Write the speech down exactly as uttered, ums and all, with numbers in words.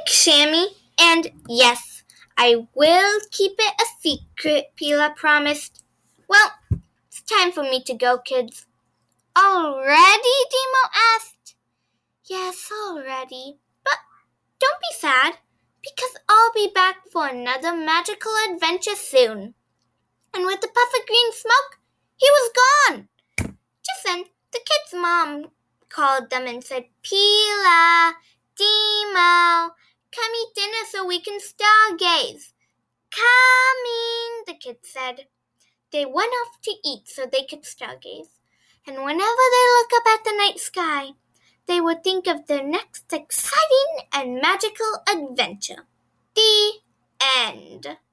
Thanks, Sammy. And yes, I will keep it a secret, Pila promised. Well, it's time for me to go, kids. Already? Demo asked. Yes, already. But don't be sad, because I'll be back for another magical adventure soon. And with the puff of green smoke, he was gone. Just then, the kids' mom called them and said, Pila, Demo, come eat dinner so we can stargaze. Coming, the kids said. They went off to eat so they could stargaze. And whenever they look up at the night sky, they would think of their next exciting and magical adventure. The end.